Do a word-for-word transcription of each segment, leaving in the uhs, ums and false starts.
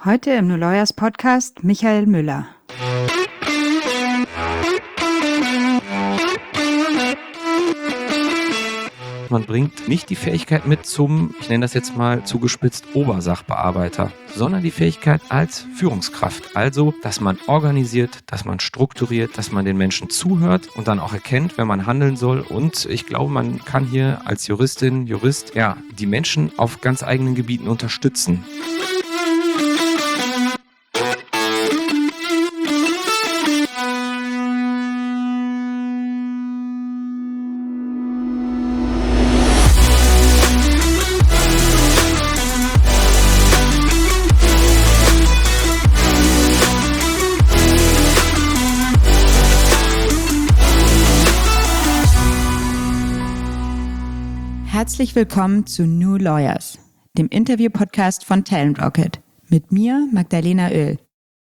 Heute im New Lawyers Podcast Michael Müller. Man bringt nicht die Fähigkeit mit zum, ich nenne das jetzt mal zugespitzt, Obersachbearbeiter, sondern die Fähigkeit als Führungskraft. Also, dass man organisiert, dass man strukturiert, dass man den Menschen zuhört und dann auch erkennt, wenn man handeln soll. Und ich glaube, man kann hier als Juristin, Jurist, ja, die Menschen auf ganz eigenen Gebieten unterstützen. Herzlich willkommen zu New Lawyers, dem Interview-Podcast von Talent Rocket. Mit mir, Magdalena Oehl.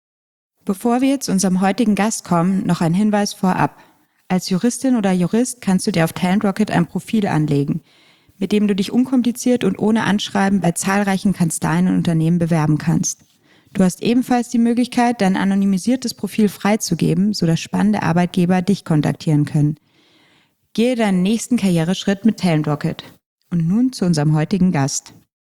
Bevor wir zu unserem heutigen Gast kommen, noch ein Hinweis vorab. Als Juristin oder Jurist kannst du dir auf Talent Rocket ein Profil anlegen, mit dem du dich unkompliziert und ohne Anschreiben bei zahlreichen Kanzleien und Unternehmen bewerben kannst. Du hast ebenfalls die Möglichkeit, dein anonymisiertes Profil freizugeben, sodass spannende Arbeitgeber dich kontaktieren können. Gehe deinen nächsten Karriereschritt mit Talent Rocket. Und nun zu unserem heutigen Gast.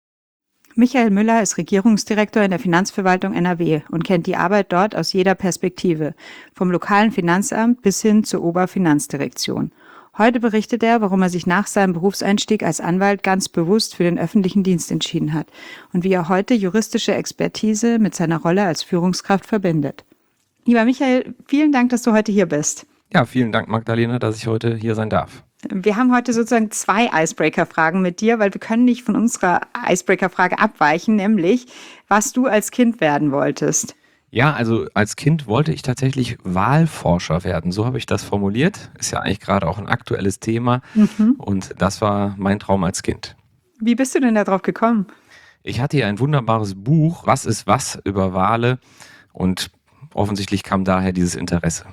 Michael Müller ist Regierungsdirektor in der Finanzverwaltung N R W und kennt die Arbeit dort aus jeder Perspektive, vom lokalen Finanzamt bis hin zur Oberfinanzdirektion. Heute berichtet er, warum er sich nach seinem Berufseinstieg als Anwalt ganz bewusst für den öffentlichen Dienst entschieden hat und wie er heute juristische Expertise mit seiner Rolle als Führungskraft verbindet. Lieber Michael, vielen Dank, dass du heute hier bist. Ja, vielen Dank, Magdalena, dass ich heute hier sein darf. Wir haben heute sozusagen zwei Icebreaker-Fragen mit dir, weil wir können nicht von unserer Icebreaker-Frage abweichen, nämlich, was du als Kind werden wolltest. Ja, also als Kind wollte ich tatsächlich Wahlforscher werden. So habe ich das formuliert. Ist ja eigentlich gerade auch ein aktuelles Thema. Mhm. Und das war mein Traum als Kind. Wie bist du denn da drauf gekommen? Ich hatte hier ein wunderbares Buch, Was ist was, über Wale. Und offensichtlich kam daher dieses Interesse.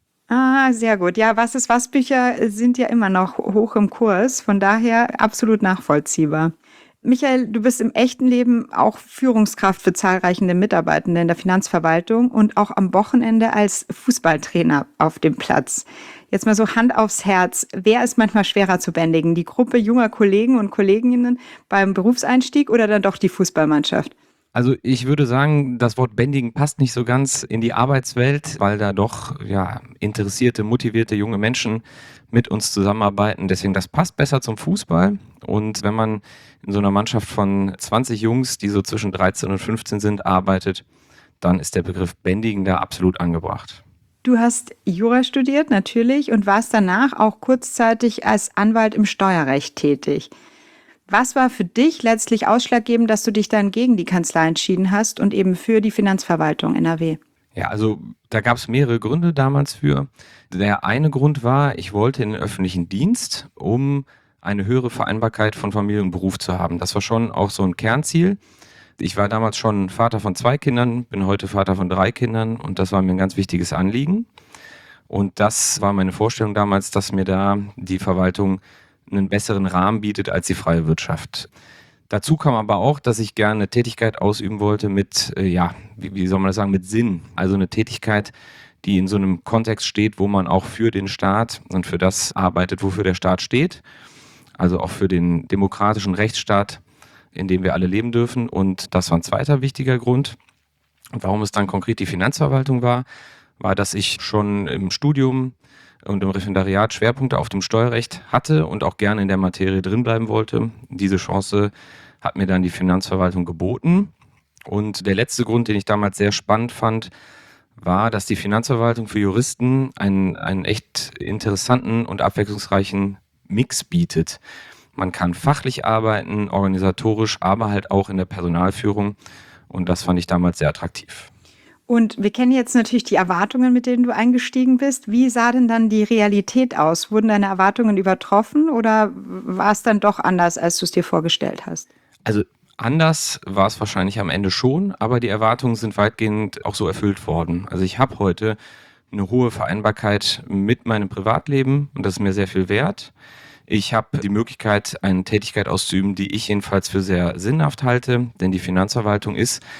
Ah, sehr gut. Ja, Was ist was Bücher sind ja immer noch hoch im Kurs, von daher absolut nachvollziehbar. Michael, du bist im echten Leben auch Führungskraft für zahlreiche Mitarbeitende in der Finanzverwaltung und auch am Wochenende als Fußballtrainer auf dem Platz. Jetzt mal so Hand aufs Herz. Wer ist manchmal schwerer zu bändigen? Die Gruppe junger Kollegen und Kolleginnen beim Berufseinstieg oder dann doch die Fußballmannschaft? Also ich würde sagen, das Wort bändigen passt nicht so ganz in die Arbeitswelt, weil da doch ja interessierte, motivierte junge Menschen mit uns zusammenarbeiten. Deswegen, das passt besser zum Fußball. Und wenn man in so einer Mannschaft von zwanzig Jungs, die so zwischen dreizehn und fünfzehn sind, arbeitet, dann ist der Begriff bändigen da absolut angebracht. Du hast Jura studiert, natürlich, und warst danach auch kurzzeitig als Anwalt im Steuerrecht tätig. Was war für dich letztlich ausschlaggebend, dass du dich dann gegen die Kanzlei entschieden hast und eben für die Finanzverwaltung N R W? Ja, also da gab es mehrere Gründe damals für. Der eine Grund war, ich wollte in den öffentlichen Dienst, um eine höhere Vereinbarkeit von Familie und Beruf zu haben. Das war schon auch so ein Kernziel. Ich war damals schon Vater von zwei Kindern, bin heute Vater von drei Kindern und das war mir ein ganz wichtiges Anliegen. Und das war meine Vorstellung damals, dass mir da die Verwaltung einen besseren Rahmen bietet als die freie Wirtschaft. Dazu kam aber auch, dass ich gerne eine Tätigkeit ausüben wollte mit, äh, ja, wie, wie soll man das sagen, mit Sinn. Also eine Tätigkeit, die in so einem Kontext steht, wo man auch für den Staat und für das arbeitet, wofür der Staat steht. Also auch für den demokratischen Rechtsstaat, in dem wir alle leben dürfen. Und das war ein zweiter wichtiger Grund. Und warum es dann konkret die Finanzverwaltung war, war, dass ich schon im Studium und im Referendariat Schwerpunkte auf dem Steuerrecht hatte und auch gerne in der Materie drinbleiben wollte. Diese Chance hat mir dann die Finanzverwaltung geboten. Und der letzte Grund, den ich damals sehr spannend fand, war, dass die Finanzverwaltung für Juristen einen, einen echt interessanten und abwechslungsreichen Mix bietet. Man kann fachlich arbeiten, organisatorisch, aber halt auch in der Personalführung. Und das fand ich damals sehr attraktiv. Und wir kennen jetzt natürlich die Erwartungen, mit denen du eingestiegen bist. Wie sah denn dann die Realität aus? Wurden deine Erwartungen übertroffen oder war es dann doch anders, als du es dir vorgestellt hast? Also anders war es wahrscheinlich am Ende schon, aber die Erwartungen sind weitgehend auch so erfüllt worden. Also ich habe heute eine hohe Vereinbarkeit mit meinem Privatleben und das ist mir sehr viel wert. Ich habe die Möglichkeit, eine Tätigkeit auszuüben, die ich jedenfalls für sehr sinnhaft halte, denn die Finanzverwaltung ist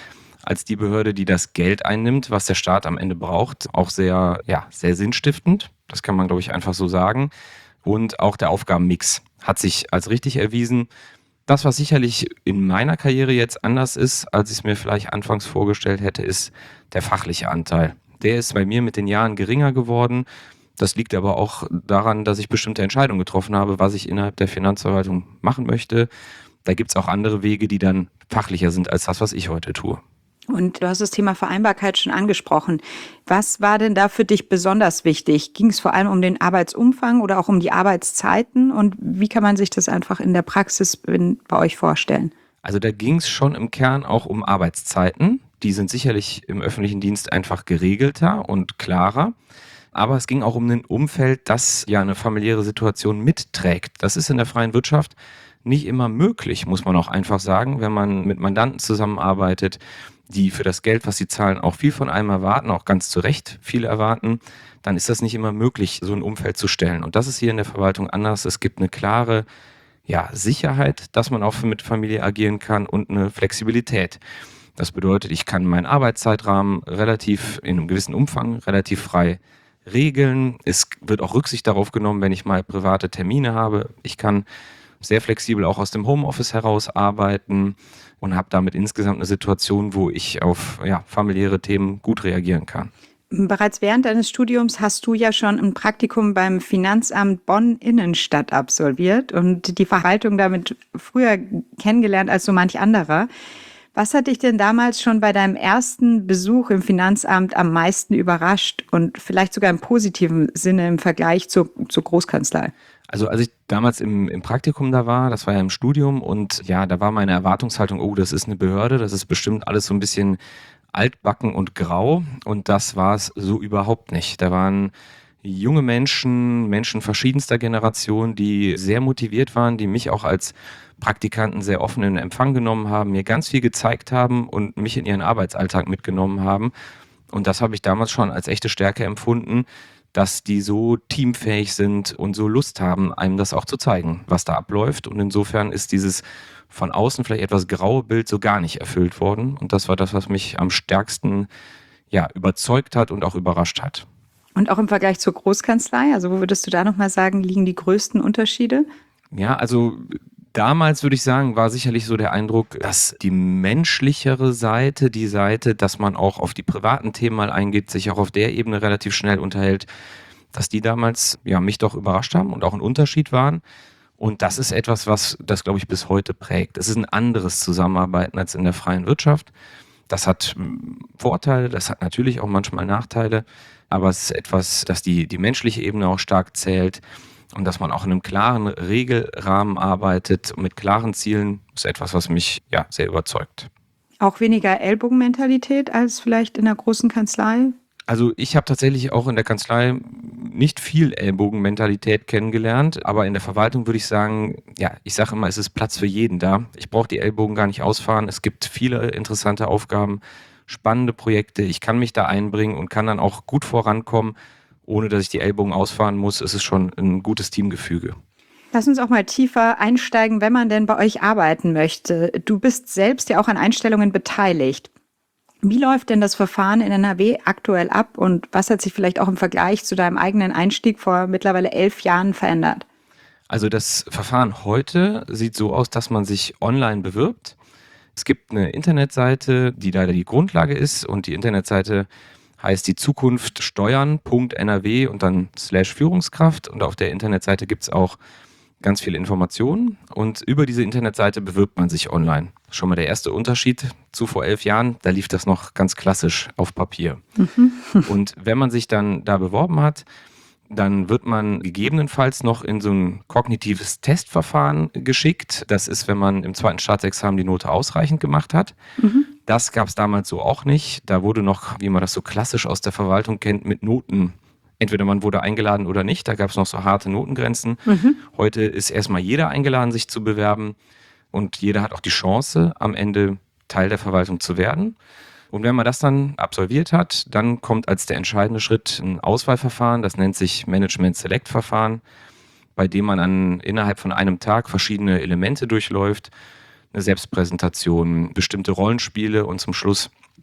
als die Behörde, die das Geld einnimmt, was der Staat am Ende braucht. Auch sehr, ja, sehr sinnstiftend. Das kann man, glaube ich, einfach so sagen. Und auch der Aufgabenmix hat sich als richtig erwiesen. Das, was sicherlich in meiner Karriere jetzt anders ist, als ich es mir vielleicht anfangs vorgestellt hätte, ist der fachliche Anteil. Der ist bei mir mit den Jahren geringer geworden. Das liegt aber auch daran, dass ich bestimmte Entscheidungen getroffen habe, was ich innerhalb der Finanzverwaltung machen möchte. Da gibt es auch andere Wege, die dann fachlicher sind als das, was ich heute tue. Und du hast das Thema Vereinbarkeit schon angesprochen. Was war denn da für dich besonders wichtig? Ging es vor allem um den Arbeitsumfang oder auch um die Arbeitszeiten? Und wie kann man sich das einfach in der Praxis bei euch vorstellen? Also da ging es schon im Kern auch um Arbeitszeiten. Die sind sicherlich im öffentlichen Dienst einfach geregelter und klarer. Aber es ging auch um ein Umfeld, das ja eine familiäre Situation mitträgt. Das ist in der freien Wirtschaft nicht immer möglich, muss man auch einfach sagen, wenn man mit Mandanten zusammenarbeitet, die für das Geld, was sie zahlen, auch viel von einem erwarten, auch ganz zu Recht viel erwarten, dann ist das nicht immer möglich, so ein Umfeld zu stellen. Und das ist hier in der Verwaltung anders. Es gibt eine klare ja, Sicherheit, dass man auch mit Familie agieren kann und eine Flexibilität. Das bedeutet, ich kann meinen Arbeitszeitrahmen relativ in einem gewissen Umfang relativ frei regeln. Es wird auch Rücksicht darauf genommen, wenn ich mal private Termine habe. Ich kann sehr flexibel auch aus dem Homeoffice heraus arbeiten und habe damit insgesamt eine Situation, wo ich auf ja, familiäre Themen gut reagieren kann. Bereits während deines Studiums hast du ja schon ein Praktikum beim Finanzamt Bonn Innenstadt absolviert und die Verwaltung damit früher kennengelernt als so manch anderer. Was hat dich denn damals schon bei deinem ersten Besuch im Finanzamt am meisten überrascht und vielleicht sogar im positiven Sinne im Vergleich zur, zur Großkanzlei? Also als ich damals im, im Praktikum da war, das war ja im Studium und ja, da war meine Erwartungshaltung, oh, das ist eine Behörde, das ist bestimmt alles so ein bisschen altbacken und grau und das war es so überhaupt nicht. Da waren junge Menschen, Menschen verschiedenster Generationen, die sehr motiviert waren, die mich auch als Praktikanten sehr offen in Empfang genommen haben, mir ganz viel gezeigt haben und mich in ihren Arbeitsalltag mitgenommen haben. Und das habe ich damals schon als echte Stärke empfunden, dass die so teamfähig sind und so Lust haben, einem das auch zu zeigen, was da abläuft. Und insofern ist dieses von außen vielleicht etwas graue Bild so gar nicht erfüllt worden. Und das war das, was mich am stärksten ja, überzeugt hat und auch überrascht hat. Und auch im Vergleich zur Großkanzlei, also wo würdest du da nochmal sagen, liegen die größten Unterschiede? Ja, also damals würde ich sagen, war sicherlich so der Eindruck, dass die menschlichere Seite, die Seite, dass man auch auf die privaten Themen mal eingeht, sich auch auf der Ebene relativ schnell unterhält, dass die damals ja, mich doch überrascht haben und auch ein Unterschied waren. Und das ist etwas, was das, glaube ich, bis heute prägt. Es ist ein anderes Zusammenarbeiten als in der freien Wirtschaft. Das hat Vorteile, das hat natürlich auch manchmal Nachteile, aber es ist etwas, dass die, die menschliche Ebene auch stark zählt. Und dass man auch in einem klaren Regelrahmen arbeitet mit klaren Zielen, ist etwas, was mich ja sehr überzeugt. Auch weniger Ellbogenmentalität als vielleicht in der großen Kanzlei? Also ich habe tatsächlich auch in der Kanzlei nicht viel Ellbogenmentalität kennengelernt, aber in der Verwaltung würde ich sagen, ja, ich sage immer, es ist Platz für jeden da. Ich brauche die Ellbogen gar nicht ausfahren. Es gibt viele interessante Aufgaben, spannende Projekte. Ich kann mich da einbringen und kann dann auch gut vorankommen. Ohne dass ich die Ellbogen ausfahren muss, ist es schon ein gutes Teamgefüge. Lass uns auch mal tiefer einsteigen, wenn man denn bei euch arbeiten möchte. Du bist selbst ja auch an Einstellungen beteiligt. Wie läuft denn das Verfahren in N R W aktuell ab und was hat sich vielleicht auch im Vergleich zu deinem eigenen Einstieg vor mittlerweile elf Jahren verändert? Also das Verfahren heute sieht so aus, dass man sich online bewirbt. Es gibt eine Internetseite, die leider die Grundlage ist und die Internetseite heißt die Zukunft steuern Punkt N R W und dann slash Führungskraft und auf der Internetseite gibt es auch ganz viele Informationen und über diese Internetseite bewirbt man sich online. Schon mal der erste Unterschied zu vor elf Jahren, da lief das noch ganz klassisch auf Papier. Mhm. Und wenn man sich dann da beworben hat, dann wird man gegebenenfalls noch in so ein kognitives Testverfahren geschickt. Das ist, wenn man im zweiten Staatsexamen die Note ausreichend gemacht hat. Mhm. Das gab es damals so auch nicht. Da wurde noch, wie man das so klassisch aus der Verwaltung kennt, mit Noten, entweder man wurde eingeladen oder nicht, da gab es noch so harte Notengrenzen. Mhm. Heute ist erstmal jeder eingeladen, sich zu bewerben und jeder hat auch die Chance, am Ende Teil der Verwaltung zu werden. Und wenn man das dann absolviert hat, dann kommt als der entscheidende Schritt ein Auswahlverfahren, das nennt sich Management-Select-Verfahren, bei dem man an, innerhalb von einem Tag verschiedene Elemente durchläuft, eine Selbstpräsentation, bestimmte Rollenspiele und zum Schluss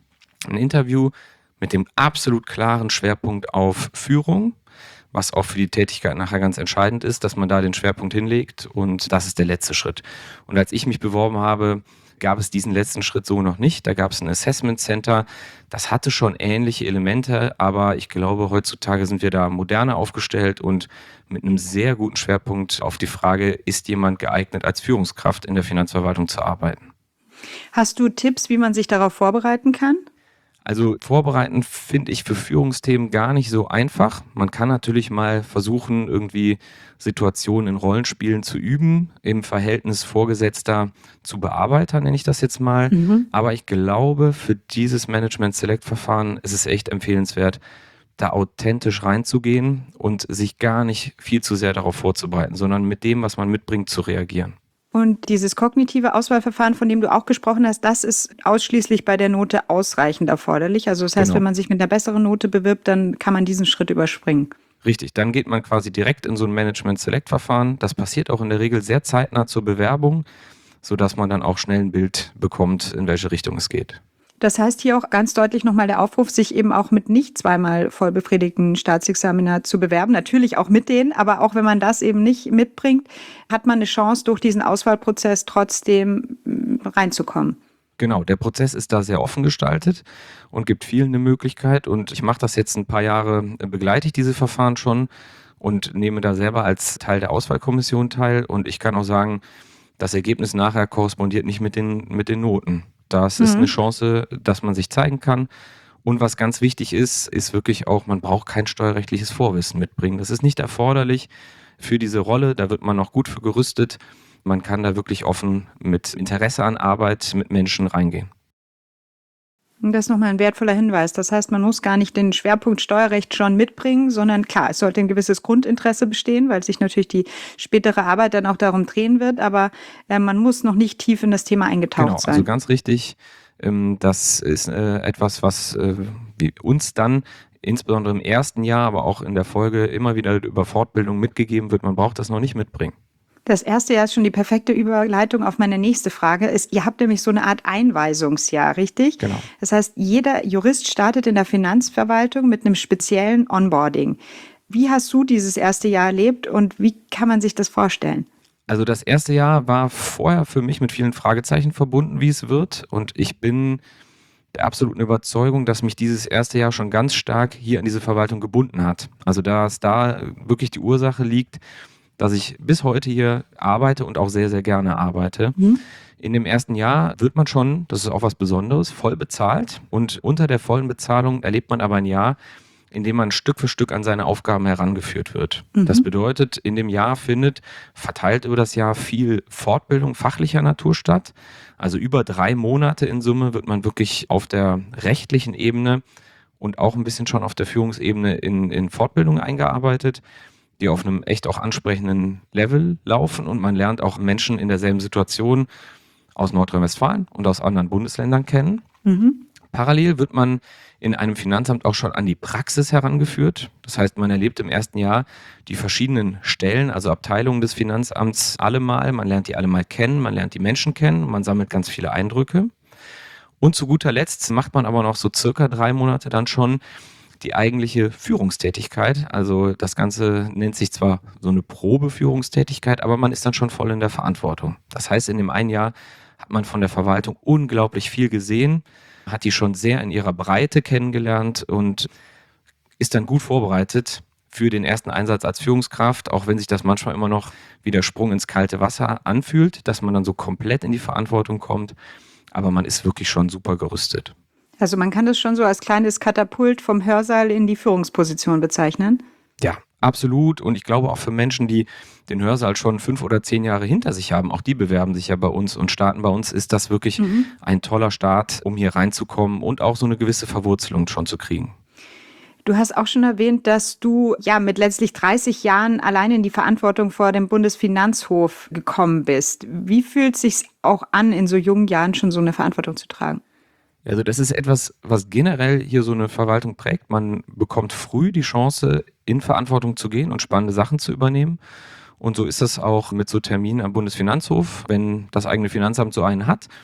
ein Interview mit dem absolut klaren Schwerpunkt auf Führung, was auch für die Tätigkeit nachher ganz entscheidend ist, dass man da den Schwerpunkt hinlegt, und das ist der letzte Schritt. Und als ich mich beworben habe, gab es diesen letzten Schritt so noch nicht. Da gab es ein Assessment Center, das hatte schon ähnliche Elemente, aber ich glaube, heutzutage sind wir da moderner aufgestellt und mit einem sehr guten Schwerpunkt auf die Frage, ist jemand geeignet, als Führungskraft in der Finanzverwaltung zu arbeiten. Hast du Tipps, wie man sich darauf vorbereiten kann? Also vorbereiten finde ich für Führungsthemen gar nicht so einfach. Man kann natürlich mal versuchen, irgendwie Situationen in Rollenspielen zu üben, im Verhältnis Vorgesetzter zu Bearbeiter, nenne ich das jetzt mal. Mhm. Aber ich glaube, für dieses Management-Select-Verfahren ist es echt empfehlenswert, da authentisch reinzugehen und sich gar nicht viel zu sehr darauf vorzubereiten, sondern mit dem, was man mitbringt, zu reagieren. Und dieses kognitive Auswahlverfahren, von dem du auch gesprochen hast, das ist ausschließlich bei der Note ausreichend erforderlich. Also das heißt, Genau. Wenn man sich mit einer besseren Note bewirbt, dann kann man diesen Schritt überspringen. Richtig, dann geht man quasi direkt in so ein Management-Select-Verfahren. Das passiert auch in der Regel sehr zeitnah zur Bewerbung, sodass man dann auch schnell ein Bild bekommt, in welche Richtung es geht. Das heißt hier auch ganz deutlich nochmal der Aufruf, sich eben auch mit nicht zweimal voll befriedigten Staatsexaminer zu bewerben. Natürlich auch mit denen, aber auch wenn man das eben nicht mitbringt, hat man eine Chance, durch diesen Auswahlprozess trotzdem reinzukommen. Genau, der Prozess ist da sehr offen gestaltet und gibt vielen eine Möglichkeit. Und ich mache das jetzt ein paar Jahre, begleite ich diese Verfahren schon und nehme da selber als Teil der Auswahlkommission teil. Und ich kann auch sagen, das Ergebnis nachher korrespondiert nicht mit den, mit den Noten. Das ist Mhm. eine Chance, dass man sich zeigen kann. Und was ganz wichtig ist, ist wirklich auch, man braucht kein steuerrechtliches Vorwissen mitbringen. Das ist nicht erforderlich für diese Rolle. Da wird man noch gut für gerüstet. Man kann da wirklich offen mit Interesse an Arbeit mit Menschen reingehen. Und das ist nochmal ein wertvoller Hinweis. Das heißt, man muss gar nicht den Schwerpunkt Steuerrecht schon mitbringen, sondern klar, es sollte ein gewisses Grundinteresse bestehen, weil sich natürlich die spätere Arbeit dann auch darum drehen wird, aber äh, man muss noch nicht tief in das Thema eingetaucht Genau, sein. also ganz richtig. Ähm, das ist äh, etwas, was äh, wir uns dann insbesondere im ersten Jahr, aber auch in der Folge immer wieder über Fortbildung mitgegeben wird. Man braucht das noch nicht mitbringen. Das erste Jahr ist schon die perfekte Überleitung auf meine nächste Frage. Ist, ihr habt nämlich so eine Art Einweisungsjahr, richtig? Genau. Das heißt, jeder Jurist startet in der Finanzverwaltung mit einem speziellen Onboarding. Wie hast du dieses erste Jahr erlebt und wie kann man sich das vorstellen? Also das erste Jahr war vorher für mich mit vielen Fragezeichen verbunden, wie es wird. Und ich bin der absoluten Überzeugung, dass mich dieses erste Jahr schon ganz stark hier an diese Verwaltung gebunden hat. Also dass da wirklich die Ursache liegt, dass ich bis heute hier arbeite und auch sehr, sehr gerne arbeite. Mhm. In dem ersten Jahr wird man schon, das ist auch was Besonderes, voll bezahlt. Und unter der vollen Bezahlung erlebt man aber ein Jahr, in dem man Stück für Stück an seine Aufgaben herangeführt wird. Mhm. Das bedeutet, in dem Jahr findet verteilt über das Jahr viel Fortbildung fachlicher Natur statt. Also über drei Monate in Summe wird man wirklich auf der rechtlichen Ebene und auch ein bisschen schon auf der Führungsebene in, in Fortbildung eingearbeitet, die auf einem echt auch ansprechenden Level laufen, und man lernt auch Menschen in derselben Situation aus Nordrhein-Westfalen und aus anderen Bundesländern kennen. Mhm. Parallel wird man in einem Finanzamt auch schon an die Praxis herangeführt. Das heißt, man erlebt im ersten Jahr die verschiedenen Stellen, also Abteilungen des Finanzamts alle mal. Man lernt die alle mal kennen, man lernt die Menschen kennen, man sammelt ganz viele Eindrücke. Und zu guter Letzt macht man aber noch so circa drei Monate dann schon die eigentliche Führungstätigkeit. Also das Ganze nennt sich zwar so eine Probeführungstätigkeit, aber man ist dann schon voll in der Verantwortung. Das heißt, in dem einen Jahr hat man von der Verwaltung unglaublich viel gesehen, hat die schon sehr in ihrer Breite kennengelernt und ist dann gut vorbereitet für den ersten Einsatz als Führungskraft, auch wenn sich das manchmal immer noch wie der Sprung ins kalte Wasser anfühlt, dass man dann so komplett in die Verantwortung kommt. Aber man ist wirklich schon super gerüstet. Also man kann das schon so als kleines Katapult vom Hörsaal in die Führungsposition bezeichnen? Ja, absolut. Und ich glaube auch für Menschen, die den Hörsaal schon fünf oder zehn Jahre hinter sich haben, auch die bewerben sich ja bei uns und starten bei uns, ist das wirklich mhm. ein toller Start, um hier reinzukommen und auch so eine gewisse Verwurzelung schon zu kriegen. Du hast auch schon erwähnt, dass du ja mit letztlich dreißig Jahren allein in die Verantwortung vor dem Bundesfinanzhof gekommen bist. Wie fühlt es sich auch an, in so jungen Jahren schon so eine Verantwortung zu tragen? Also das ist etwas, was generell hier so eine Verwaltung prägt. Man bekommt früh die Chance, in Verantwortung zu gehen und spannende Sachen zu übernehmen. Und so ist das auch mit so Terminen am Bundesfinanzhof. Wenn das eigene Finanzamt so einen hat,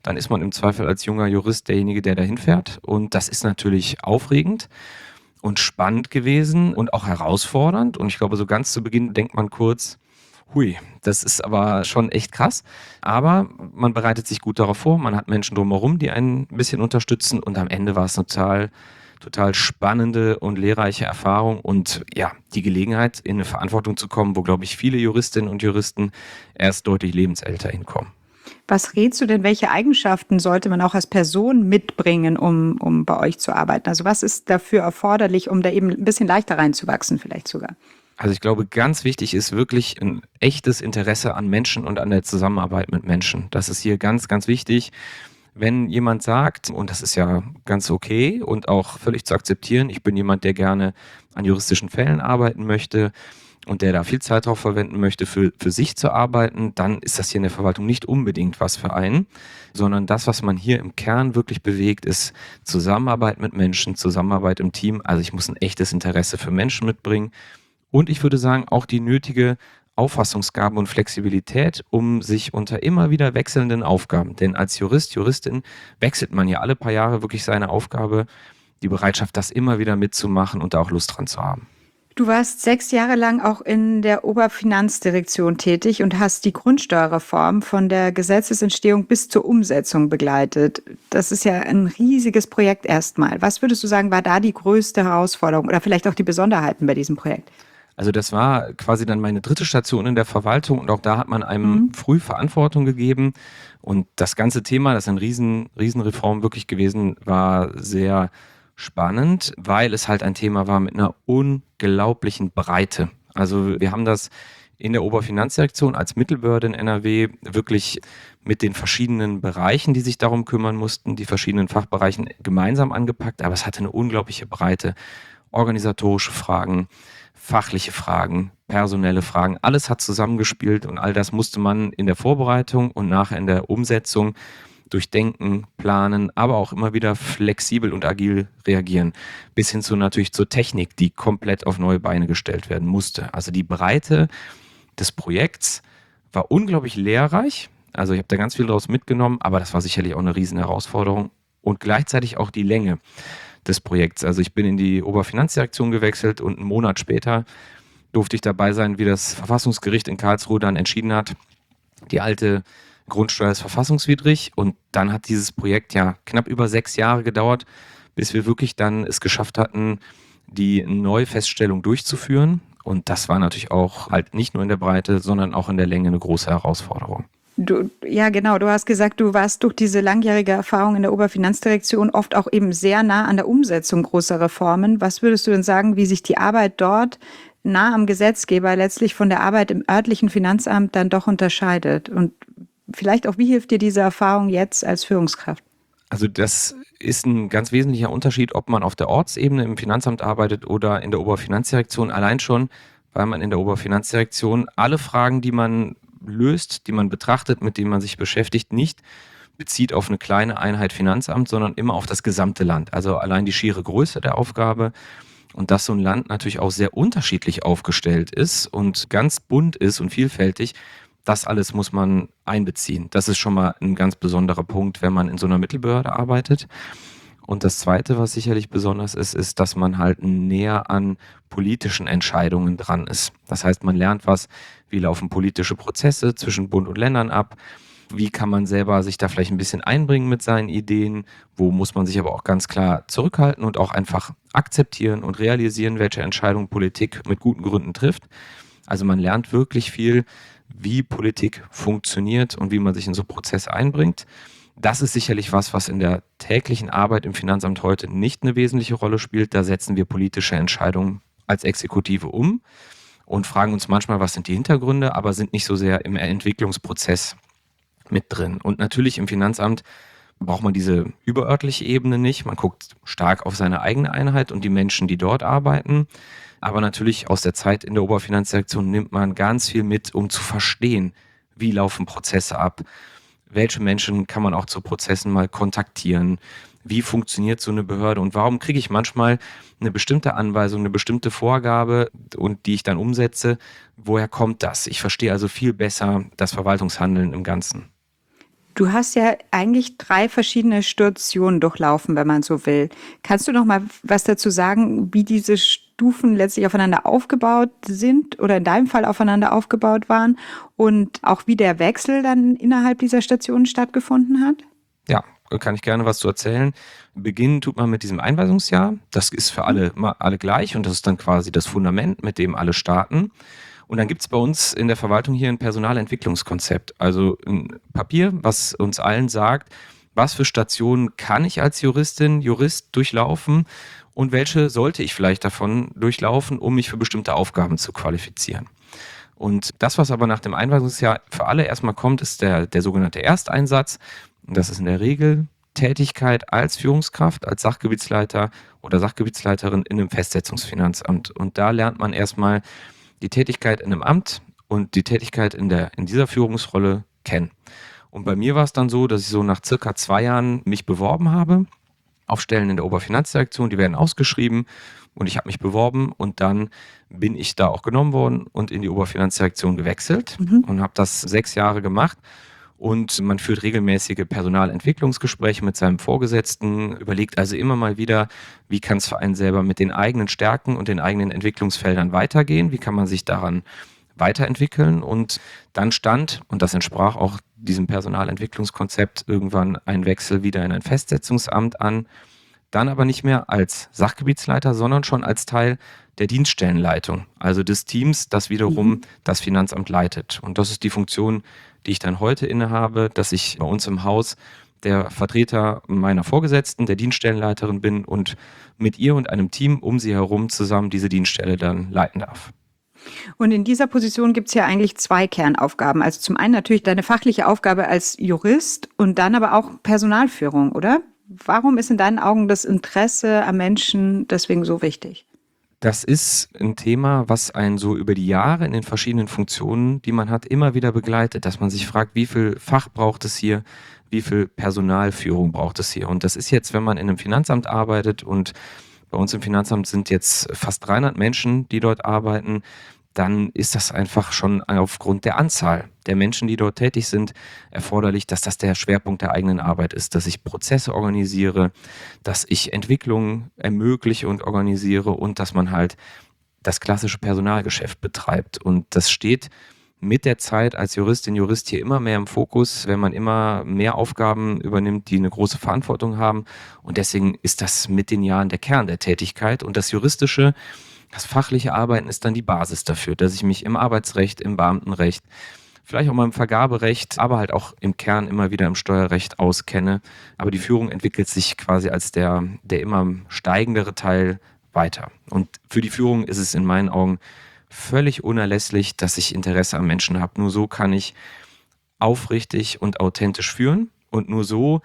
dann ist man im Zweifel als junger Jurist derjenige, der dahin fährt. Und das ist natürlich aufregend und spannend gewesen und auch herausfordernd. Und ich glaube, so ganz zu Beginn denkt man kurz, hui, das ist aber schon echt krass. Aber man bereitet sich gut darauf vor, man hat Menschen drumherum, die einen ein bisschen unterstützen. Und am Ende war es eine total, total spannende und lehrreiche Erfahrung. Und ja, die Gelegenheit, in eine Verantwortung zu kommen, wo, glaube ich, viele Juristinnen und Juristen erst deutlich lebensälter hinkommen. Was rätst du denn, welche Eigenschaften sollte man auch als Person mitbringen, um, um bei euch zu arbeiten? Also was ist dafür erforderlich, um da eben ein bisschen leichter reinzuwachsen vielleicht sogar? Also ich glaube, ganz wichtig ist wirklich ein echtes Interesse an Menschen und an der Zusammenarbeit mit Menschen. Das ist hier ganz, ganz wichtig. Wenn jemand sagt, und das ist ja ganz okay und auch völlig zu akzeptieren, ich bin jemand, der gerne an juristischen Fällen arbeiten möchte und der da viel Zeit drauf verwenden möchte, für, für sich zu arbeiten, dann ist das hier in der Verwaltung nicht unbedingt was für einen, sondern das, was man hier im Kern wirklich bewegt, ist Zusammenarbeit mit Menschen, Zusammenarbeit im Team. Also ich muss ein echtes Interesse für Menschen mitbringen und ich würde sagen, auch die nötige Auffassungsgabe und Flexibilität, um sich unter immer wieder wechselnden Aufgaben, denn als Jurist, Juristin wechselt man ja alle paar Jahre wirklich seine Aufgabe, die Bereitschaft, das immer wieder mitzumachen und da auch Lust dran zu haben. Du warst sechs Jahre lang auch in der Oberfinanzdirektion tätig und hast die Grundsteuerreform von der Gesetzesentstehung bis zur Umsetzung begleitet. Das ist ja ein riesiges Projekt erstmal. Was würdest du sagen, war da die größte Herausforderung oder vielleicht auch die Besonderheiten bei diesem Projekt? Also das war quasi dann meine dritte Station in der Verwaltung und auch da hat man einem mhm. früh Verantwortung gegeben. Und das ganze Thema, das ist eine riesen, riesen Reform wirklich gewesen, war sehr spannend, weil es halt ein Thema war mit einer unglaublichen Breite. Also wir haben das in der Oberfinanzdirektion als Mittelbehörde in N R W wirklich mit den verschiedenen Bereichen, die sich darum kümmern mussten, die verschiedenen Fachbereichen gemeinsam angepackt, aber es hatte eine unglaubliche Breite. Organisatorische Fragen, fachliche Fragen, personelle Fragen, alles hat zusammengespielt und all das musste man in der Vorbereitung und nachher in der Umsetzung durchdenken, planen, aber auch immer wieder flexibel und agil reagieren. Bis hin zu natürlich zur Technik, die komplett auf neue Beine gestellt werden musste. Also die Breite des Projekts war unglaublich lehrreich. Also ich habe da ganz viel daraus mitgenommen, aber das war sicherlich auch eine riesen Herausforderung. Und gleichzeitig auch die Länge des Projekts. Also ich bin in die Oberfinanzdirektion gewechselt und einen Monat später durfte ich dabei sein, wie das Verfassungsgericht in Karlsruhe dann entschieden hat, die alte Grundsteuer ist verfassungswidrig und dann hat dieses Projekt ja knapp über sechs Jahre gedauert, bis wir wirklich dann es geschafft hatten, die Neufeststellung durchzuführen und das war natürlich auch halt nicht nur in der Breite, sondern auch in der Länge eine große Herausforderung. Du, ja, genau. Du hast gesagt, du warst durch diese langjährige Erfahrung in der Oberfinanzdirektion oft auch eben sehr nah an der Umsetzung großer Reformen. Was würdest du denn sagen, wie sich die Arbeit dort nah am Gesetzgeber letztlich von der Arbeit im örtlichen Finanzamt dann doch unterscheidet? Und vielleicht auch, wie hilft dir diese Erfahrung jetzt als Führungskraft? Also das ist ein ganz wesentlicher Unterschied, ob man auf der Ortsebene im Finanzamt arbeitet oder in der Oberfinanzdirektion. Allein schon, weil man in der Oberfinanzdirektion alle Fragen, die man löst, die man betrachtet, mit denen man sich beschäftigt, nicht bezieht auf eine kleine Einheit Finanzamt, sondern immer auf das gesamte Land. Also allein die schiere Größe der Aufgabe und dass so ein Land natürlich auch sehr unterschiedlich aufgestellt ist und ganz bunt ist und vielfältig, das alles muss man einbeziehen. Das ist schon mal ein ganz besonderer Punkt, wenn man in so einer Mittelbehörde arbeitet. Und das Zweite, was sicherlich besonders ist, ist, dass man halt näher an politischen Entscheidungen dran ist. Das heißt, man lernt was, wie laufen politische Prozesse zwischen Bund und Ländern ab, wie kann man selber sich da vielleicht ein bisschen einbringen mit seinen Ideen, wo muss man sich aber auch ganz klar zurückhalten und auch einfach akzeptieren und realisieren, welche Entscheidung Politik mit guten Gründen trifft. Also man lernt wirklich viel, wie Politik funktioniert und wie man sich in so Prozesse einbringt. Das ist sicherlich was, was in der täglichen Arbeit im Finanzamt heute nicht eine wesentliche Rolle spielt. Da setzen wir politische Entscheidungen als Exekutive um und fragen uns manchmal, was sind die Hintergründe, aber sind nicht so sehr im Entwicklungsprozess mit drin. Und natürlich im Finanzamt braucht man diese überörtliche Ebene nicht. Man guckt stark auf seine eigene Einheit und die Menschen, die dort arbeiten. Aber natürlich aus der Zeit in der Oberfinanzdirektion nimmt man ganz viel mit, um zu verstehen, wie laufen Prozesse ab. Welche Menschen kann man auch zu Prozessen mal kontaktieren? Wie funktioniert so eine Behörde? Und warum kriege ich manchmal eine bestimmte Anweisung, eine bestimmte Vorgabe und die ich dann umsetze? Woher kommt das? Ich verstehe also viel besser das Verwaltungshandeln im Ganzen. Du hast ja eigentlich drei verschiedene Stationen durchlaufen, wenn man so will. Kannst du noch mal was dazu sagen, wie diese Stufen letztlich aufeinander aufgebaut sind oder in deinem Fall aufeinander aufgebaut waren und auch wie der Wechsel dann innerhalb dieser Stationen stattgefunden hat? Ja, kann ich gerne was zu erzählen. Beginnen tut man mit diesem Einweisungsjahr. Das ist für alle, immer alle gleich und das ist dann quasi das Fundament, mit dem alle starten. Und dann gibt es bei uns in der Verwaltung hier ein Personalentwicklungskonzept, also ein Papier, was uns allen sagt, was für Stationen kann ich als Juristin, Jurist durchlaufen und welche sollte ich vielleicht davon durchlaufen, um mich für bestimmte Aufgaben zu qualifizieren. Und das, was aber nach dem Einweisungsjahr für alle erstmal kommt, ist der, der sogenannte Ersteinsatz. Und das ist in der Regel Tätigkeit als Führungskraft, als Sachgebietsleiter oder Sachgebietsleiterin in einem Festsetzungsfinanzamt. Und da lernt man erstmal die Tätigkeit in einem Amt und die Tätigkeit in, der, in dieser Führungsrolle kennen. Und bei mir war es dann so, dass ich so nach circa zwei Jahren mich beworben habe auf Stellen in der Oberfinanzdirektion, die werden ausgeschrieben und ich habe mich beworben und dann bin ich da auch genommen worden und in die Oberfinanzdirektion gewechselt mhm. und habe das sechs Jahre gemacht. Und man führt regelmäßige Personalentwicklungsgespräche mit seinem Vorgesetzten, überlegt also immer mal wieder, wie kann es für einen selber mit den eigenen Stärken und den eigenen Entwicklungsfeldern weitergehen, wie kann man sich daran weiterentwickeln. Und dann stand, und das entsprach auch diesem Personalentwicklungskonzept, irgendwann ein Wechsel wieder in ein Festsetzungsamt an, dann aber nicht mehr als Sachgebietsleiter, sondern schon als Teil der Dienststellenleitung, also des Teams, das wiederum mhm. das Finanzamt leitet. Und das ist die Funktion, die ich dann heute innehabe, dass ich bei uns im Haus der Vertreter meiner Vorgesetzten, der Dienststellenleiterin bin und mit ihr und einem Team um sie herum zusammen diese Dienststelle dann leiten darf. Und in dieser Position gibt es ja eigentlich zwei Kernaufgaben. Also zum einen natürlich deine fachliche Aufgabe als Jurist und dann aber auch Personalführung, oder? Warum ist in deinen Augen das Interesse am Menschen deswegen so wichtig? Das ist ein Thema, was einen so über die Jahre in den verschiedenen Funktionen, die man hat, immer wieder begleitet, dass man sich fragt, wie viel Fach braucht es hier, wie viel Personalführung braucht es hier. Und das ist jetzt, wenn man in einem Finanzamt arbeitet und bei uns im Finanzamt sind jetzt fast dreihundert Menschen, die dort arbeiten, dann ist das einfach schon aufgrund der Anzahl der Menschen, die dort tätig sind, erforderlich, dass das der Schwerpunkt der eigenen Arbeit ist, dass ich Prozesse organisiere, dass ich Entwicklungen ermögliche und organisiere und dass man halt das klassische Personalgeschäft betreibt. Und das steht mit der Zeit als Juristin, Jurist hier immer mehr im Fokus, wenn man immer mehr Aufgaben übernimmt, die eine große Verantwortung haben. Und deswegen ist das mit den Jahren der Kern der Tätigkeit. Und das Juristische, das fachliche Arbeiten ist dann die Basis dafür, dass ich mich im Arbeitsrecht, im Beamtenrecht, vielleicht auch mal im Vergaberecht, aber halt auch im Kern immer wieder im Steuerrecht auskenne. Aber die Führung entwickelt sich quasi als der, der immer steigendere Teil weiter. Und für die Führung ist es in meinen Augen völlig unerlässlich, dass ich Interesse am Menschen habe. Nur so kann ich aufrichtig und authentisch führen und nur so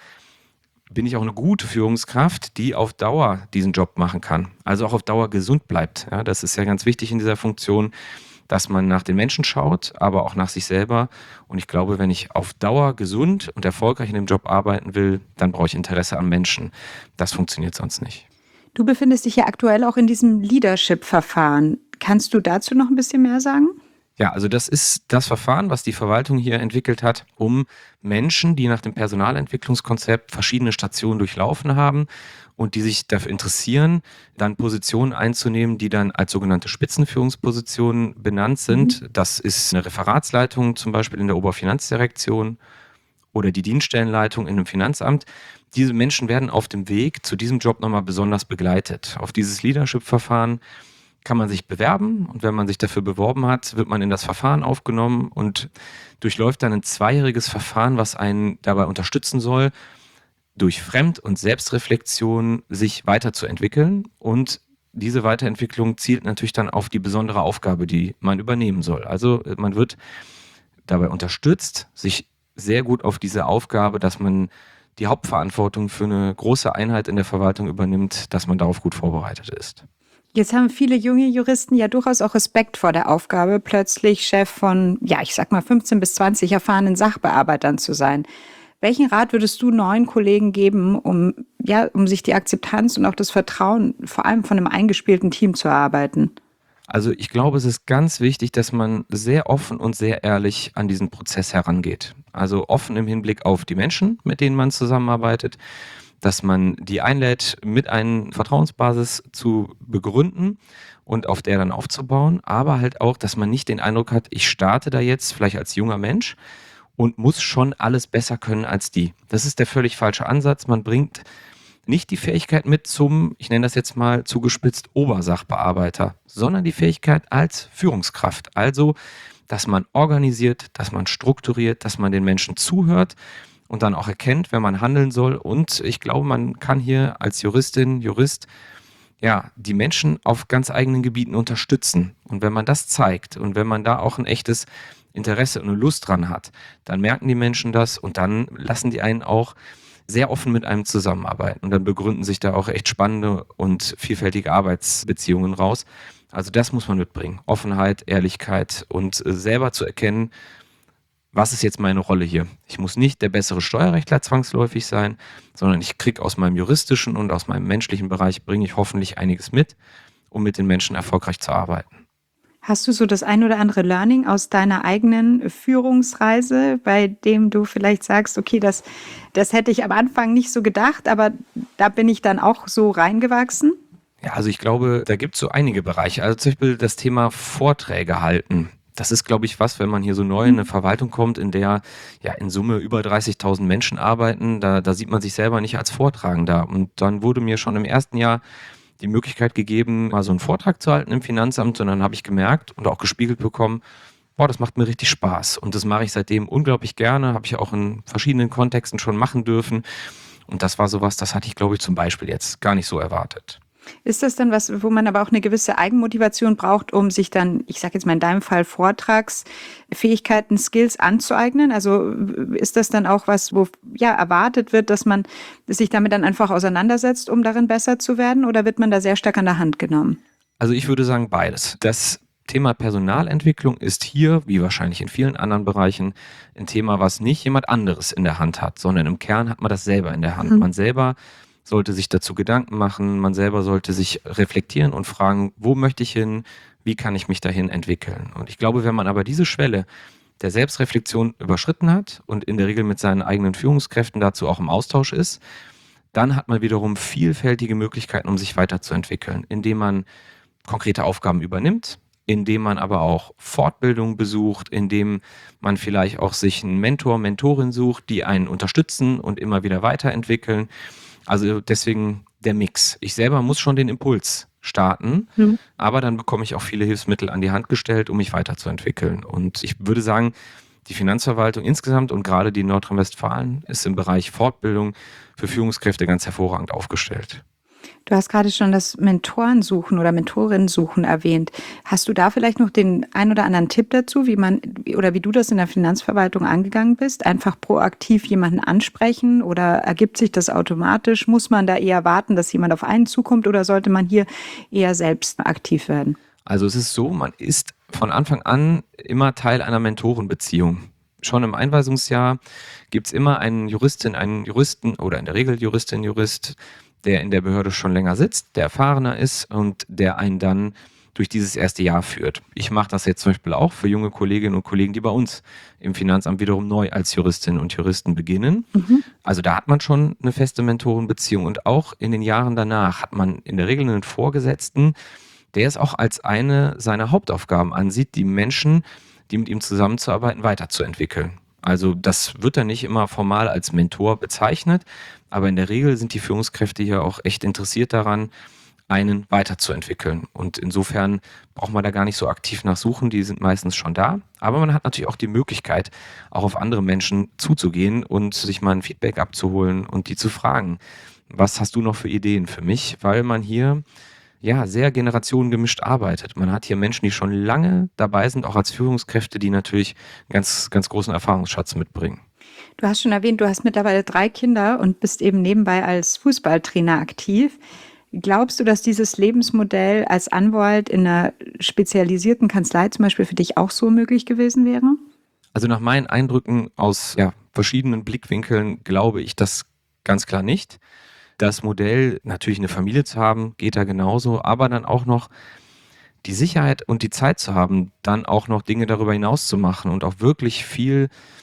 bin ich auch eine gute Führungskraft, die auf Dauer diesen Job machen kann. Also auch auf Dauer gesund bleibt. Ja, das ist ja ganz wichtig in dieser Funktion, dass man nach den Menschen schaut, aber auch nach sich selber. Und ich glaube, wenn ich auf Dauer gesund und erfolgreich in dem Job arbeiten will, dann brauche ich Interesse am Menschen. Das funktioniert sonst nicht. Du befindest dich ja aktuell auch in diesem Leadership-Verfahren. Kannst du dazu noch ein bisschen mehr sagen? Ja, also das ist das Verfahren, was die Verwaltung hier entwickelt hat, um Menschen, die nach dem Personalentwicklungskonzept verschiedene Stationen durchlaufen haben und die sich dafür interessieren, dann Positionen einzunehmen, die dann als sogenannte Spitzenführungspositionen benannt sind. Mhm. Das ist eine Referatsleitung zum Beispiel in der Oberfinanzdirektion oder die Dienststellenleitung in einem Finanzamt. Diese Menschen werden auf dem Weg zu diesem Job nochmal besonders begleitet. Auf dieses Leadership-Verfahren kann man sich bewerben und wenn man sich dafür beworben hat, wird man in das Verfahren aufgenommen und durchläuft dann ein zweijähriges Verfahren, was einen dabei unterstützen soll, durch Fremd- und Selbstreflexion sich weiterzuentwickeln. Und diese Weiterentwicklung zielt natürlich dann auf die besondere Aufgabe, die man übernehmen soll. Also man wird dabei unterstützt, sich sehr gut auf diese Aufgabe, dass man die Hauptverantwortung für eine große Einheit in der Verwaltung übernimmt, dass man darauf gut vorbereitet ist. Jetzt haben viele junge Juristen ja durchaus auch Respekt vor der Aufgabe, plötzlich Chef von, ja, ich sag mal fünfzehn bis zwanzig erfahrenen Sachbearbeitern zu sein. Welchen Rat würdest du neuen Kollegen geben, um, ja, um sich die Akzeptanz und auch das Vertrauen vor allem von einem eingespielten Team zu erarbeiten? Also ich glaube, es ist ganz wichtig, dass man sehr offen und sehr ehrlich an diesen Prozess herangeht. Also offen im Hinblick auf die Menschen, mit denen man zusammenarbeitet, dass man die einlädt, mit einer Vertrauensbasis zu begründen und auf der dann aufzubauen, aber halt auch, dass man nicht den Eindruck hat, ich starte da jetzt vielleicht als junger Mensch und muss schon alles besser können als die. Das ist der völlig falsche Ansatz. Man bringt nicht die Fähigkeit mit zum, ich nenne das jetzt mal zugespitzt, Obersachbearbeiter, sondern die Fähigkeit als Führungskraft. Also, dass man organisiert, dass man strukturiert, dass man den Menschen zuhört und dann auch erkennt, wenn man handeln soll. Und ich glaube, man kann hier als Juristin, Jurist, ja, die Menschen auf ganz eigenen Gebieten unterstützen. Und wenn man das zeigt und wenn man da auch ein echtes Interesse und eine Lust dran hat, dann merken die Menschen das und dann lassen die einen auch sehr offen mit einem zusammenarbeiten. Und dann begründen sich da auch echt spannende und vielfältige Arbeitsbeziehungen raus. Also das muss man mitbringen. Offenheit, Ehrlichkeit und selber zu erkennen, was ist jetzt meine Rolle hier? Ich muss nicht der bessere Steuerrechtler zwangsläufig sein, sondern ich kriege aus meinem juristischen und aus meinem menschlichen Bereich, bringe ich hoffentlich einiges mit, um mit den Menschen erfolgreich zu arbeiten. Hast du so das ein oder andere Learning aus deiner eigenen Führungsreise, bei dem du vielleicht sagst, okay, das, das hätte ich am Anfang nicht so gedacht, aber da bin ich dann auch so reingewachsen? Ja, also ich glaube, da gibt es so einige Bereiche. Also zum Beispiel das Thema Vorträge halten. Das ist, glaube ich, was, wenn man hier so neu in eine Verwaltung kommt, in der ja in Summe über dreißigtausend Menschen arbeiten, da, da sieht man sich selber nicht als Vortragender. Und dann wurde mir schon im ersten Jahr die Möglichkeit gegeben, mal so einen Vortrag zu halten im Finanzamt. Und dann habe ich gemerkt und auch gespiegelt bekommen, boah, das macht mir richtig Spaß. Und das mache ich seitdem unglaublich gerne, habe ich auch in verschiedenen Kontexten schon machen dürfen. Und das war sowas, das hatte ich, glaube ich, zum Beispiel jetzt gar nicht so erwartet. Ist das dann was, wo man aber auch eine gewisse Eigenmotivation braucht, um sich dann, ich sage jetzt mal in deinem Fall, Vortragsfähigkeiten, Skills anzueignen? Also ist das dann auch was, wo ja erwartet wird, dass man sich damit dann einfach auseinandersetzt, um darin besser zu werden? Oder wird man da sehr stark an der Hand genommen? Also ich würde sagen beides. Das Thema Personalentwicklung ist hier, wie wahrscheinlich in vielen anderen Bereichen, ein Thema, was nicht jemand anderes in der Hand hat, sondern im Kern hat man das selber in der Hand. Mhm. Man selber sollte sich dazu Gedanken machen, man selber sollte sich reflektieren und fragen, wo möchte ich hin, wie kann ich mich dahin entwickeln? Und ich glaube, wenn man aber diese Schwelle der Selbstreflexion überschritten hat und in der Regel mit seinen eigenen Führungskräften dazu auch im Austausch ist, dann hat man wiederum vielfältige Möglichkeiten, um sich weiterzuentwickeln, indem man konkrete Aufgaben übernimmt, indem man aber auch Fortbildung besucht, indem man vielleicht auch sich einen Mentor, Mentorin sucht, die einen unterstützen und immer wieder weiterentwickeln. Also deswegen der Mix. Ich selber muss schon den Impuls starten, mhm. aber dann bekomme ich auch viele Hilfsmittel an die Hand gestellt, um mich weiterzuentwickeln. Und ich würde sagen, die Finanzverwaltung insgesamt und gerade die Nordrhein-Westfalen ist im Bereich Fortbildung für Führungskräfte ganz hervorragend aufgestellt. Du hast gerade schon das Mentorensuchen oder Mentorinnensuchen erwähnt. Hast du da vielleicht noch den ein oder anderen Tipp dazu, wie man oder wie du das in der Finanzverwaltung angegangen bist? Einfach proaktiv jemanden ansprechen oder ergibt sich das automatisch? Muss man da eher warten, dass jemand auf einen zukommt oder sollte man hier eher selbst aktiv werden? Also es ist so, man ist von Anfang an immer Teil einer Mentorenbeziehung. Schon im Einweisungsjahr gibt es immer einen Juristin, einen Juristen oder in der Regel Juristin, Jurist, der in der Behörde schon länger sitzt, der erfahrener ist und der einen dann durch dieses erste Jahr führt. Ich mache das jetzt zum Beispiel auch für junge Kolleginnen und Kollegen, die bei uns im Finanzamt wiederum neu als Juristinnen und Juristen beginnen. Mhm. Also da hat man schon eine feste Mentorenbeziehung und auch in den Jahren danach hat man in der Regel einen Vorgesetzten, der es auch als eine seiner Hauptaufgaben ansieht, die Menschen, die mit ihm zusammenzuarbeiten, weiterzuentwickeln. Also das wird dann nicht immer formal als Mentor bezeichnet, aber in der Regel sind die Führungskräfte hier auch echt interessiert daran, einen weiterzuentwickeln. Und insofern braucht man da gar nicht so aktiv nachsuchen, die sind meistens schon da. Aber man hat natürlich auch die Möglichkeit, auch auf andere Menschen zuzugehen und sich mal ein Feedback abzuholen und die zu fragen, was hast du noch für Ideen für mich? Weil man hier ja sehr generationengemischt arbeitet. Man hat hier Menschen, die schon lange dabei sind, auch als Führungskräfte, die natürlich einen ganz, ganz großen Erfahrungsschatz mitbringen. Du hast schon erwähnt, du hast mittlerweile drei Kinder und bist eben nebenbei als Fußballtrainer aktiv. Glaubst du, dass dieses Lebensmodell als Anwalt in einer spezialisierten Kanzlei zum Beispiel für dich auch so möglich gewesen wäre? Also nach meinen Eindrücken aus ja, verschiedenen Blickwinkeln glaube ich das ganz klar nicht. Das Modell, natürlich eine Familie zu haben, geht da genauso, aber dann auch noch die Sicherheit und die Zeit zu haben, dann auch noch Dinge darüber hinaus zu machen und auch wirklich viel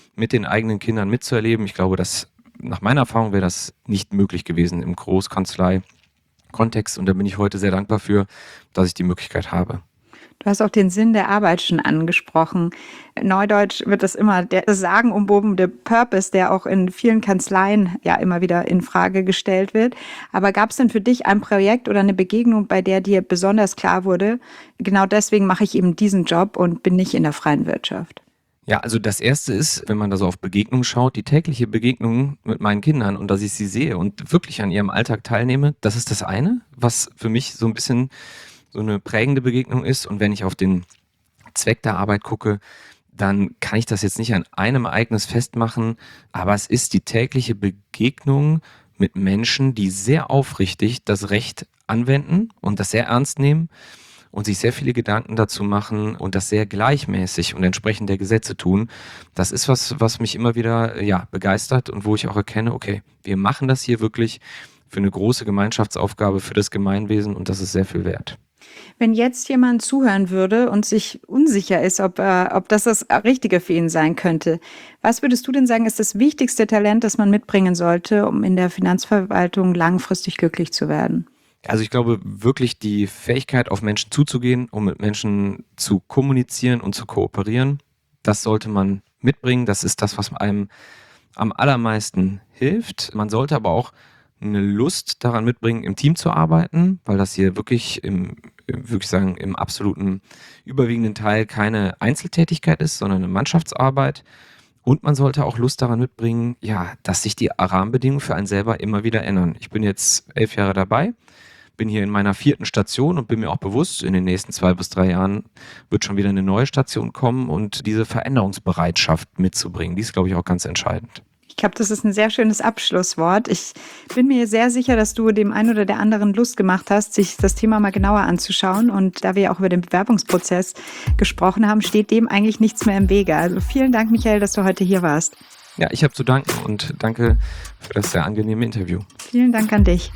mit den eigenen Kindern mitzuerleben. Ich glaube, dass nach meiner Erfahrung wäre das nicht möglich gewesen im Großkanzlei-Kontext. Und da bin ich heute sehr dankbar für, dass ich die Möglichkeit habe. Du hast auch den Sinn der Arbeit schon angesprochen. Neudeutsch wird das immer der sagenumwobene Purpose, der auch in vielen Kanzleien ja immer wieder in Frage gestellt wird. Aber gab es denn für dich ein Projekt oder eine Begegnung, bei der dir besonders klar wurde, genau deswegen mache ich eben diesen Job und bin nicht in der freien Wirtschaft? Ja, also das Erste ist, wenn man da so auf Begegnungen schaut, die tägliche Begegnung mit meinen Kindern und dass ich sie sehe und wirklich an ihrem Alltag teilnehme, das ist das eine, was für mich so ein bisschen so eine prägende Begegnung ist. Und wenn ich auf den Zweck der Arbeit gucke, dann kann ich das jetzt nicht an einem Ereignis festmachen, aber es ist die tägliche Begegnung mit Menschen, die sehr aufrichtig das Recht anwenden und das sehr ernst nehmen und sich sehr viele Gedanken dazu machen und das sehr gleichmäßig und entsprechend der Gesetze tun. Das ist was, was mich immer wieder ja, begeistert und wo ich auch erkenne, okay, wir machen das hier wirklich für eine große Gemeinschaftsaufgabe, für das Gemeinwesen und das ist sehr viel wert. Wenn jetzt jemand zuhören würde und sich unsicher ist, ob, äh, ob das das Richtige für ihn sein könnte, was würdest du denn sagen, ist das wichtigste Talent, das man mitbringen sollte, um in der Finanzverwaltung langfristig glücklich zu werden? Also ich glaube wirklich die Fähigkeit, auf Menschen zuzugehen, um mit Menschen zu kommunizieren und zu kooperieren, das sollte man mitbringen. Das ist das, was einem am allermeisten hilft. Man sollte aber auch eine Lust daran mitbringen, im Team zu arbeiten, weil das hier wirklich im, wirklich sagen, im absoluten überwiegenden Teil keine Einzeltätigkeit ist, sondern eine Mannschaftsarbeit. Und man sollte auch Lust daran mitbringen, ja, dass sich die Rahmenbedingungen für einen selber immer wieder ändern. Ich bin jetzt elf Jahre dabei, bin hier in meiner vierten Station und bin mir auch bewusst, in den nächsten zwei bis drei Jahren wird schon wieder eine neue Station kommen und diese Veränderungsbereitschaft mitzubringen, die ist, glaube ich, auch ganz entscheidend. Ich glaube, das ist ein sehr schönes Abschlusswort. Ich bin mir sehr sicher, dass du dem einen oder der anderen Lust gemacht hast, sich das Thema mal genauer anzuschauen. Und da wir ja auch über den Bewerbungsprozess gesprochen haben, steht dem eigentlich nichts mehr im Wege. Also vielen Dank, Michael, dass du heute hier warst. Ja, ich habe zu danken und danke für das sehr angenehme Interview. Vielen Dank an dich.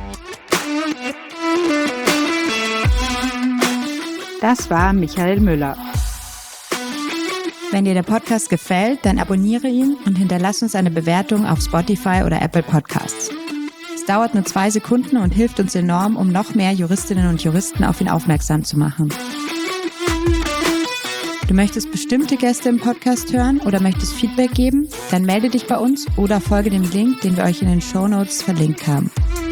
Das war Michael Müller. Wenn dir der Podcast gefällt, dann abonniere ihn und hinterlass uns eine Bewertung auf Spotify oder Apple Podcasts. Es dauert nur zwei Sekunden und hilft uns enorm, um noch mehr Juristinnen und Juristen auf ihn aufmerksam zu machen. Du möchtest bestimmte Gäste im Podcast hören oder möchtest Feedback geben? Dann melde dich bei uns oder folge dem Link, den wir euch in den Shownotes verlinkt haben.